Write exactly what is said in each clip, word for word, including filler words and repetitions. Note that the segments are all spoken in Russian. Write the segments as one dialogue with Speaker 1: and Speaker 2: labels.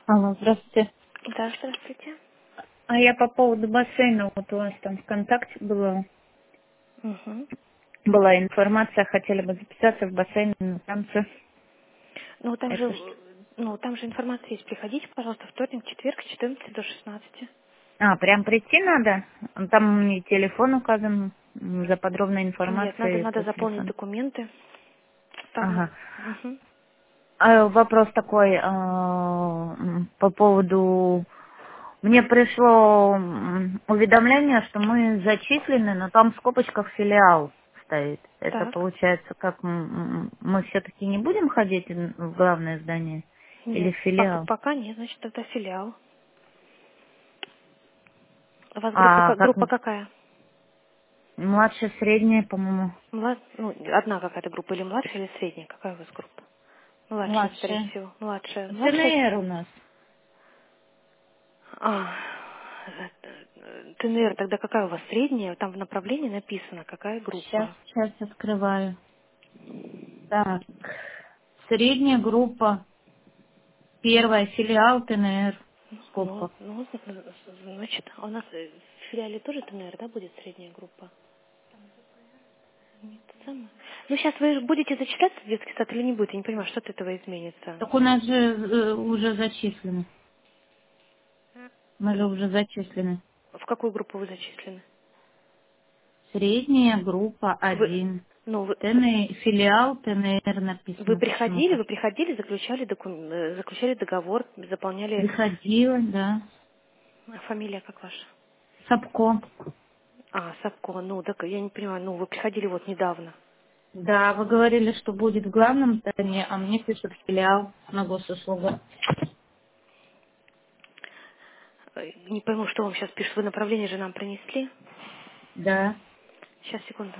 Speaker 1: Алло, здравствуйте.
Speaker 2: Да, здравствуйте.
Speaker 1: А я по поводу бассейна, вот у вас там ВКонтакте было,
Speaker 2: Мгм.
Speaker 1: была информация, хотели бы записаться в бассейн на танцы.
Speaker 2: Ну, там же,
Speaker 1: Это что?
Speaker 2: э, ну, там же информация есть. Приходите, пожалуйста, вторник, четверг, с четырнадцати до шестнадцати.
Speaker 1: А, прям прийти надо? Там мне телефон указан м, за подробной
Speaker 2: Нет, надо,
Speaker 1: информацией
Speaker 2: надо
Speaker 1: по
Speaker 2: заполнить
Speaker 1: телефону.
Speaker 2: документы. Там, на-
Speaker 1: Ага.
Speaker 2: Мгм.
Speaker 1: А вопрос такой а, м, по поводу... Мне пришло м, уведомление, что мы зачислены, но там в скобочках филиал стоит. Это
Speaker 2: Так.
Speaker 1: получается, как м, м, мы все-таки не будем ходить н- в главное здание или
Speaker 2: Нет,
Speaker 1: в
Speaker 2: пока,
Speaker 1: филиал?
Speaker 2: пока нет, значит, это филиал. У вас группа,
Speaker 1: А
Speaker 2: ка-
Speaker 1: как
Speaker 2: группа
Speaker 1: м-
Speaker 2: какая?
Speaker 1: младшая, средняя, по-моему,
Speaker 2: Млад... Ну, одна какая-то группа, или младшая, или средняя? Какая у вас группа? Младшая, скорее
Speaker 1: младшая.
Speaker 2: всего. Младшая. Младшая.
Speaker 1: ТНР у нас.
Speaker 2: А, э, ТНР, тогда какая у вас средняя? Там в направлении написано, какая
Speaker 1: Сейчас,
Speaker 2: группа.
Speaker 1: сейчас открываю. Так, средняя группа, первая, филиал ТНР в
Speaker 2: Ну,
Speaker 1: скобках.
Speaker 2: ну, значит, а у нас э, в филиале тоже ТНР, да, будет средняя группа? Нет, самое. Ну, сейчас вы же будете зачитаться в детский сад или не будете? Я не понимаю, что от этого изменится.
Speaker 1: Так у нас же э, уже зачислены. Мы же уже зачислены.
Speaker 2: В какую группу вы зачислены?
Speaker 1: Средняя группа
Speaker 2: Вы,
Speaker 1: один.
Speaker 2: ну, вы,
Speaker 1: ТН, филиал ТНР
Speaker 2: вы
Speaker 1: написано
Speaker 2: приходили,
Speaker 1: почему-то.
Speaker 2: вы приходили, заключали, докум- э, заключали договор, заполняли.
Speaker 1: Приходила, да.
Speaker 2: А фамилия как ваша?
Speaker 1: Сапко.
Speaker 2: А, Сапко, ну, так я не понимаю, ну, вы приходили вот недавно.
Speaker 1: Да, вы говорили, что будет в главном здании, а мне пишут филиал на госуслугах.
Speaker 2: Э, Не пойму, что вам сейчас пишут. Вы направление же нам принесли?
Speaker 1: Да.
Speaker 2: Сейчас, секунду.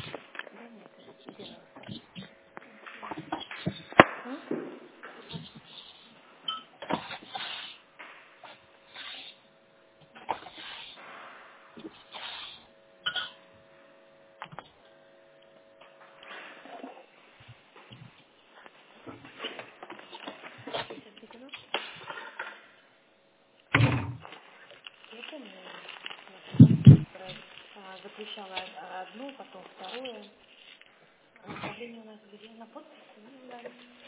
Speaker 2: Я помню, а, заключала о- одну, потом второе. А направление у нас где? На подписи? Ну, да.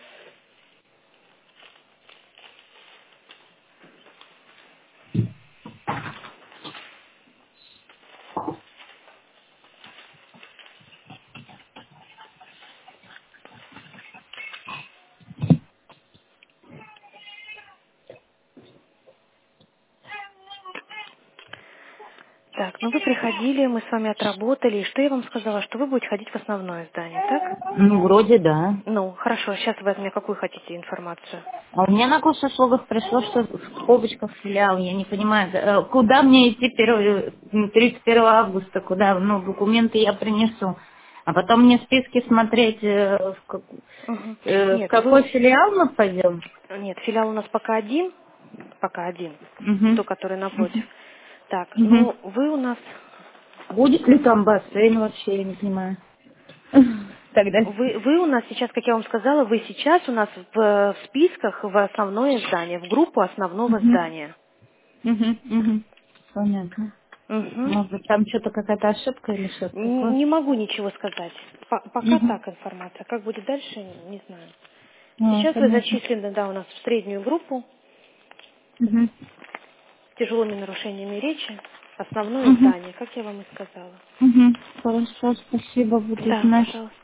Speaker 2: Так, ну вы приходили, мы с вами отработали. И что я вам сказала? Что вы будете ходить в основное здание, так?
Speaker 1: Ну, вроде да.
Speaker 2: Ну, хорошо. Сейчас вы от меня какую хотите информацию?
Speaker 1: А у меня на госуслугах пришло, что в скобочках филиал. Я не понимаю, э, куда мне идти первого- тридцать первого августа, куда, ну, документы я принесу. А потом мне списки смотреть, э, в, как-
Speaker 2: Мгм.
Speaker 1: э, в
Speaker 2: Нет,
Speaker 1: какой
Speaker 2: вы...
Speaker 1: филиал мы пойдем.
Speaker 2: Нет, филиал у нас пока один. Пока один.
Speaker 1: Угу.
Speaker 2: Тот, который напротив. Так,
Speaker 1: Угу.
Speaker 2: ну, вы у нас...
Speaker 1: Будет ли там бассейн вообще, я не понимаю. Тогда.
Speaker 2: Вы, вы у нас сейчас, как я вам сказала, вы сейчас у нас в, в списках в основное здание, в группу основного
Speaker 1: Угу.
Speaker 2: здания.
Speaker 1: Угу. Угу. Понятно.
Speaker 2: Угу.
Speaker 1: Может быть, там что-то какая-то ошибка или что-то такое.
Speaker 2: Не могу ничего сказать. По- пока
Speaker 1: Угу.
Speaker 2: так информация. Как будет дальше, не знаю.
Speaker 1: А,
Speaker 2: Сейчас вы
Speaker 1: понятно.
Speaker 2: зачислены, да, у нас в среднюю группу
Speaker 1: Угу.
Speaker 2: с тяжелыми нарушениями речи. Основное
Speaker 1: Угу.
Speaker 2: здание, как я вам и сказала.
Speaker 1: Угу. Хорошо, спасибо, буду
Speaker 2: Да,
Speaker 1: знать.
Speaker 2: пожалуйста.